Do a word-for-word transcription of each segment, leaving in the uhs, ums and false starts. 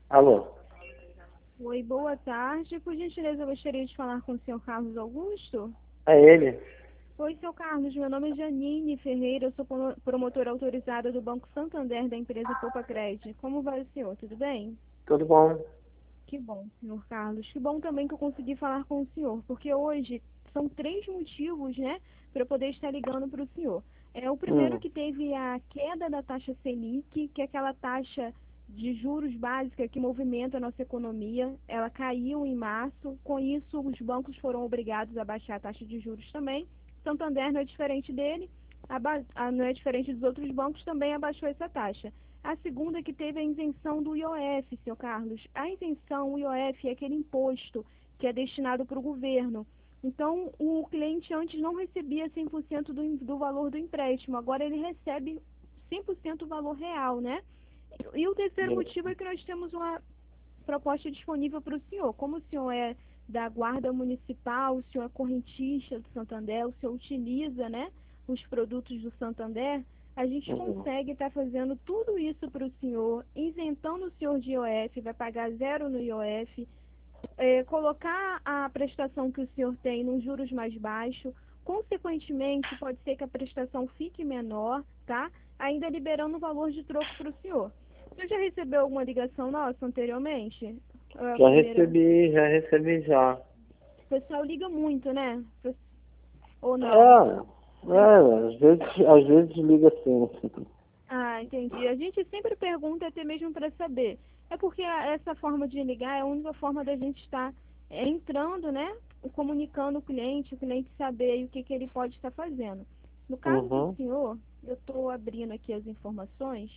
Alô? Oi, boa tarde. Por gentileza, eu gostaria de falar com o senhor Carlos Augusto. É ele? Oi, seu Carlos. Meu nome é Janine Ferreira. Eu sou promo- promotora autorizada do Banco Santander da empresa Poupa Cred. Como vai o senhor? Tudo bem? Tudo bom? Que bom, senhor Carlos. Que bom também que eu consegui falar com o senhor, porque hoje são três motivos, né, para eu poder estar ligando para o senhor. É o primeiro Hum, que teve a queda da taxa Selic, que é aquela taxa de juros básica que movimenta a nossa economia. Ela caiu em março. Com isso, os bancos foram obrigados a baixar a taxa de juros também. Santander não é diferente dele, aba- ah, não é diferente dos outros bancos, também abaixou essa taxa. A segunda que teve a isenção do I O F, seu Carlos. A isenção, o I O F, é aquele imposto que é destinado para o governo. Então, o cliente antes não recebia cem por cento do, do valor do empréstimo, agora ele recebe cem por cento do valor real, né? E o terceiro motivo isso. é que nós temos uma proposta disponível para o senhor. Como o senhor é da Guarda Municipal, o senhor é correntista do Santander, o senhor utiliza, né, os produtos do Santander, a gente Uhum. consegue estar fazendo tudo isso para o senhor, isentando o senhor de I O F, vai pagar zero no I O F, é, colocar a prestação que o senhor tem nos juros mais baixos, consequentemente, pode ser que a prestação fique menor, tá? Ainda liberando o valor de troco para o senhor. O senhor já recebeu alguma ligação nossa anteriormente? É a Já primeira. recebi, já recebi já. O pessoal liga muito, né? Ou não? É, é, às vezes, às vezes liga assim. Ah, entendi. A gente sempre pergunta até mesmo para saber. É porque a- essa forma de ligar é a única forma da gente estar é, entrando, né? Comunicando o cliente, o cliente saber o que, que ele pode estar fazendo. No caso do Uhum. senhor, eu estou abrindo aqui as informações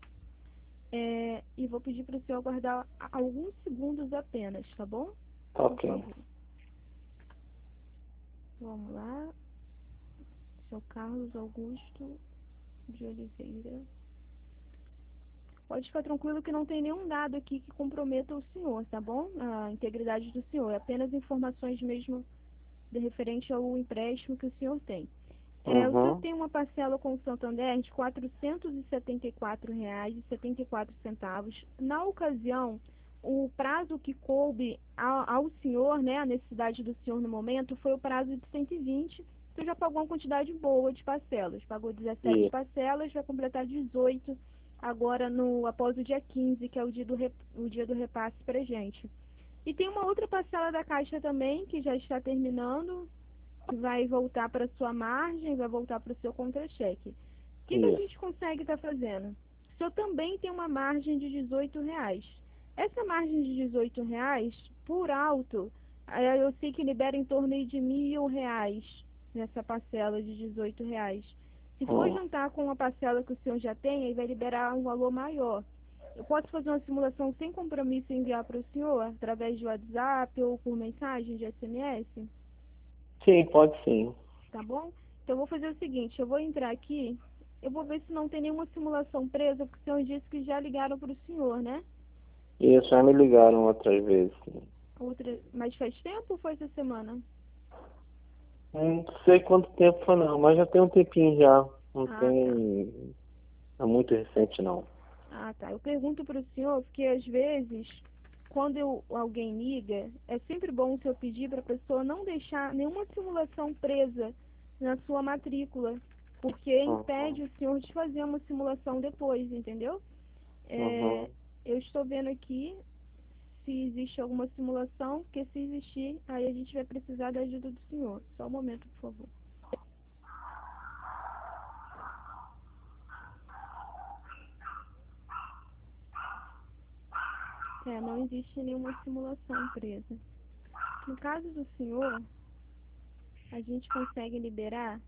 é, e vou pedir para o senhor aguardar a- alguns segundos apenas, tá bom? Por Ok. favor. Vamos lá. Seu Carlos Augusto de Oliveira. Pode ficar tranquilo que não tem nenhum dado aqui que comprometa o senhor, tá bom? A integridade do senhor. É apenas informações mesmo de referente ao empréstimo que o senhor tem. É, o senhor Uhum. tem uma parcela com o Santander de quatrocentos e setenta e quatro reais e setenta e quatro centavos. Na ocasião, o prazo que coube ao, ao senhor, né, a necessidade do senhor no momento, foi o prazo de cento e vinte. O senhor já pagou uma quantidade boa de parcelas. Pagou dezessete E, parcelas, vai completar dezoito agora no após o dia quinze, que é o dia do, rep- o dia do repasse para gente. E tem uma outra parcela da Caixa também, que já está terminando, que vai voltar para sua margem, vai voltar para o seu contra-cheque. O que, que a isso. gente consegue estar fazendo? O senhor também tem uma margem de dezoito reais. Essa margem de dezoito reais, por alto, eh, eu sei que libera em torno aí de mil reais nessa parcela de dezoito reais. Se for Hum. juntar com a parcela que o senhor já tem, aí vai liberar um valor maior. Eu posso fazer uma simulação sem compromisso e enviar para o senhor através de WhatsApp ou por mensagem de S M S? Sim, pode sim. Tá bom? Então eu vou fazer o seguinte, eu vou entrar aqui, eu vou ver se não tem nenhuma simulação presa, porque o senhor disse que já ligaram para o senhor, né? Isso, já me ligaram outras vezes. Outra, mas faz tempo ou foi essa semana? Não sei quanto tempo foi não, mas já tem um tempinho já. Não Ah, tá. tem. É muito recente não. Ah, tá. Eu pergunto para o senhor, porque às vezes, quando eu, alguém liga, é sempre bom o senhor pedir para a pessoa não deixar nenhuma simulação presa na sua matrícula, porque Uhum. impede o senhor de fazer uma simulação depois, entendeu? É, Uhum. eu estou vendo aqui se existe alguma simulação, porque se existir, aí a gente vai precisar da ajuda do senhor. Só um momento, por favor. É, não existe nenhuma simulação presa. No caso do senhor, a gente consegue liberar.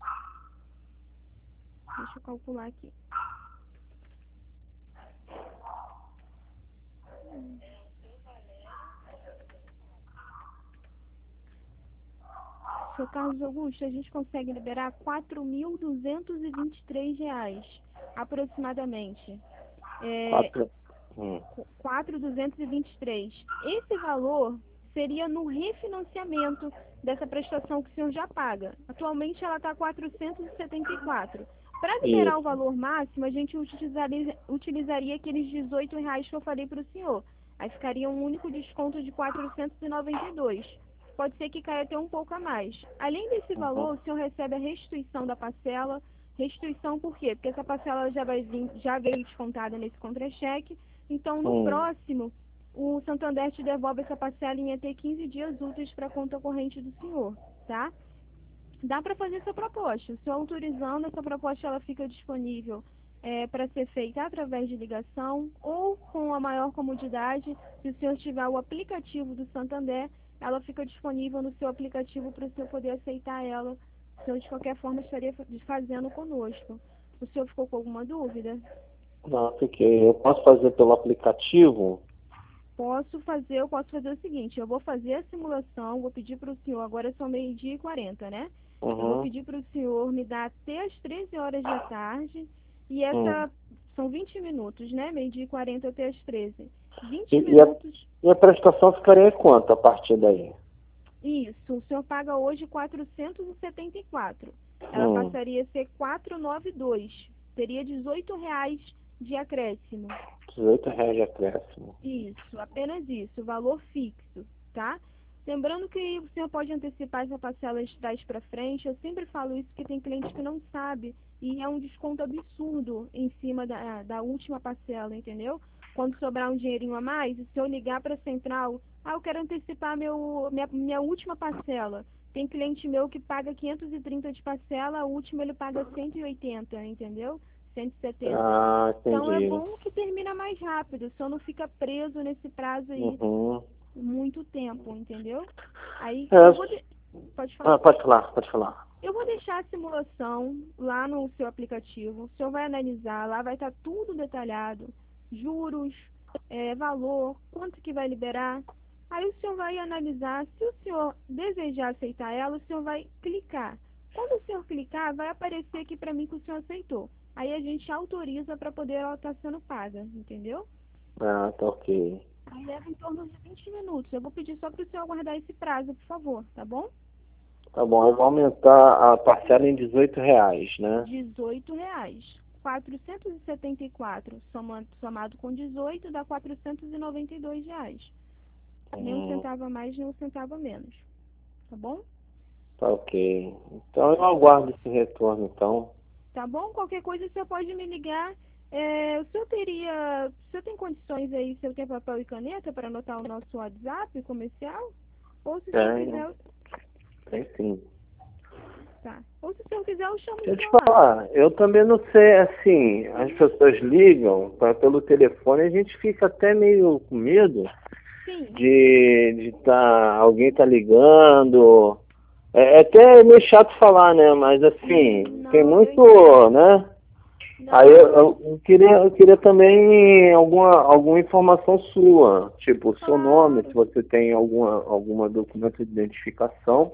Deixa eu calcular aqui. Seu Carlos Augusto, a gente consegue liberar quatro mil duzentos e vinte e três reais, aproximadamente. É, Quatro. Hum. quatro mil duzentos e vinte e três. Esse valor seria no refinanciamento dessa prestação que o senhor já paga. Atualmente ela está quatrocentos e setenta e quatro. Para liberar o Isso. valor máximo, a gente utilizaria, utilizaria aqueles dezoito reais que eu falei para o senhor. Aí ficaria um único desconto de quatrocentos e noventa e dois. Pode ser que caia até um pouco a mais. Além desse Uhum. valor, o senhor recebe a restituição da parcela. Restituição por quê? Porque essa parcela já, vai vir, já veio descontada nesse contra-cheque. Então, no Hum. próximo, o Santander te devolve essa parcela em até quinze dias úteis para a conta corrente do senhor, tá? Dá para fazer essa proposta. Se autorizando, essa proposta ela fica disponível é, para ser feita através de ligação ou com a maior comodidade. Se o senhor tiver o aplicativo do Santander, ela fica disponível no seu aplicativo para o senhor poder aceitar ela. O senhor, de qualquer forma, estaria fazendo conosco. O senhor ficou com alguma dúvida? Não, fiquei. Eu posso fazer pelo aplicativo? Posso fazer, eu posso fazer o seguinte, eu vou fazer a simulação, vou pedir para o senhor, agora são meio-dia e quarenta, né? Eu vou Uhum. pedir para o senhor me dar até as treze horas da tarde, e Hum. essa, são vinte minutos, né? Meio-dia e quarenta até as treze. E, vinte e, a, minutos, e a prestação ficaria quanto a partir daí? isso, o senhor paga hoje quatrocentos e setenta e quatro. Ela Hum. passaria a ser quatrocentos e noventa e dois. Teria dezoito reais de acréscimo. dezoito reais de acréscimo. Isso, apenas isso, valor fixo, tá? Lembrando que o senhor pode antecipar essa parcela de trás para frente. Eu sempre falo isso porque tem cliente que não sabe e é um desconto absurdo em cima da, da última parcela, entendeu? Quando sobrar um dinheirinho a mais, se eu ligar para a central, ah, eu quero antecipar meu, minha, minha última parcela. Tem cliente meu que paga quinhentos e trinta de parcela, a última ele paga cento e oitenta, entendeu? cento e setenta. Ah, Então é entendi. bom que termina mais rápido, só não fica preso nesse prazo aí Uhum. muito tempo, entendeu? Aí É, eu vou de... pode ah, falar. pode falar, pode falar. Eu vou deixar a simulação lá no seu aplicativo. O senhor vai analisar, lá vai estar tudo detalhado, juros, é, valor, quanto que vai liberar. Aí o senhor vai analisar. Se o senhor desejar aceitar ela, o senhor vai clicar. Quando o senhor clicar, vai aparecer aqui para mim que o senhor aceitou. Aí a gente autoriza para poder ela estar sendo paga, entendeu? Ah, tá ok. Aí leva em torno de vinte minutos. Eu vou pedir só para o senhor aguardar esse prazo, por favor, tá bom? Tá bom, eu vou aumentar a parcela em dezoito reais, né? dezoito reais. quatrocentos e setenta e quatro somado, somado com dezoito dá quatrocentos e noventa e dois reais. Nem um Hum, centavo a mais, nem um centavo a menos. Tá bom? tá ok. Então eu aguardo esse retorno, então. Tá bom? Qualquer coisa o senhor pode me ligar. É, o senhor teria. O senhor tem condições aí, se eu tenho papel e caneta, para anotar o nosso WhatsApp comercial? Ou se o senhor Tem, quiser. tem sim. Tá. Ou se o senhor quiser, eu chamo o Deixa eu te senhor lá. falar, eu também não sei, assim, as Uhum. pessoas ligam pra, pelo telefone, a gente fica até meio com medo Sim. de, de tá, alguém tá ligando. É, é até meio chato falar, né? Mas assim, Hum, tem não, eu muito, entendo. né? Aí Não, eu, eu eu queria, eu queria também alguma, alguma informação sua, tipo o seu nome, se claro, você tem alguma, alguma documento de identificação.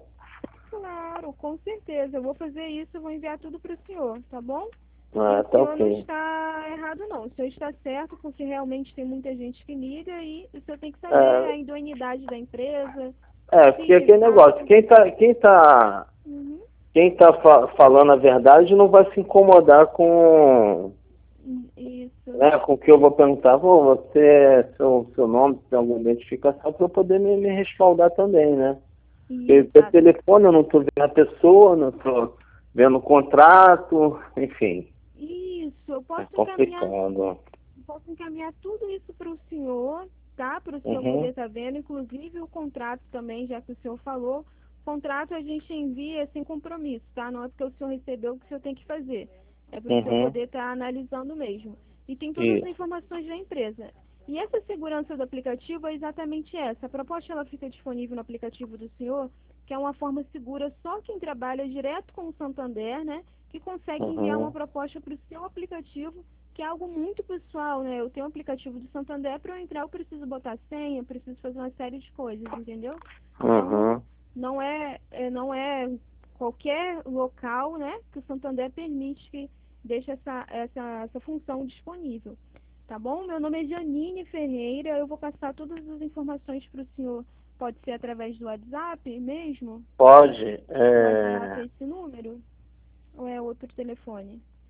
claro, com certeza. Eu vou fazer isso, eu vou enviar tudo para o senhor, tá bom? E Ah, o tá senhor não ok. está errado, não. O senhor está certo, porque realmente tem muita gente que liga e o senhor tem que saber É, a idoneidade da empresa, é, se porque de aquele negócio, fato. quem tá, quem tá, Uhum, quem tá fa- falando a verdade não vai se incomodar com, hum, isso, né, com o que eu vou perguntar. Pô, você, seu, seu nome, se tem alguma identificação, para eu poder me, me respaldar também, né? Porque pelo exato. telefone eu não estou vendo a pessoa, não estou vendo o contrato, enfim, Isso, eu é posso encaminhar, complicado. posso encaminhar tudo isso para o senhor, tá? Para o senhor poder Uhum, estar vendo, inclusive o contrato também, já que o senhor falou. Contrato a gente envia sem compromisso, tá? Não é porque o senhor recebeu o que o senhor tem que fazer. É para o senhor uhum, poder estar analisando mesmo. E tem todas as isso. informações da empresa. E essa segurança do aplicativo é exatamente essa. A proposta ela fica disponível no aplicativo do senhor, que é uma forma segura, só quem trabalha direto com o Santander, né? Que consegue enviar uma Uhum, proposta para o seu aplicativo, que é algo muito pessoal, né? Eu tenho um aplicativo do Santander, para eu entrar eu preciso botar senha, eu preciso fazer uma série de coisas, entendeu? Então não, uhum, não é, é- não é qualquer local, né, que o Santander permite que deixe essa, essa, essa função disponível. Tá bom? Meu nome é Janine Ferreira, eu vou passar todas as informações para o senhor. Pode ser através do WhatsApp mesmo? pode. O WhatsApp É, é esse número? Ou é outro telefone?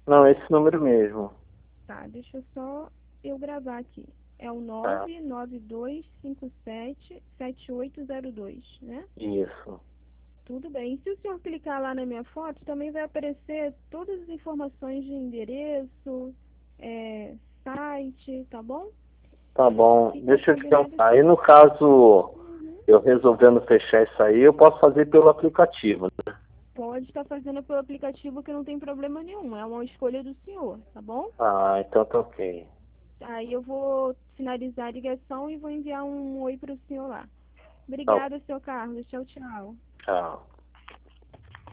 Não, esse número mesmo. Tá, deixa eu só eu gravar aqui. É o Tá. nove nove dois cinco sete sete oito zero dois, né? Isso. Tudo bem. Se o senhor clicar lá na minha foto, também vai aparecer todas as informações de endereço, é, site, tá bom? Tá bom. Fica Deixa eu te combinado perguntar. assim. Aí no caso, Uhum. eu resolvendo fechar isso aí, eu posso fazer pelo aplicativo, né? Pode estar fazendo pelo aplicativo que não tem problema nenhum. É uma escolha do senhor, tá bom? Ah, então tá ok. Aí eu vou finalizar a ligação e vou enviar um oi para o senhor lá. Tá, Obrigada, seu Carlos. Tchau, tchau. tchau.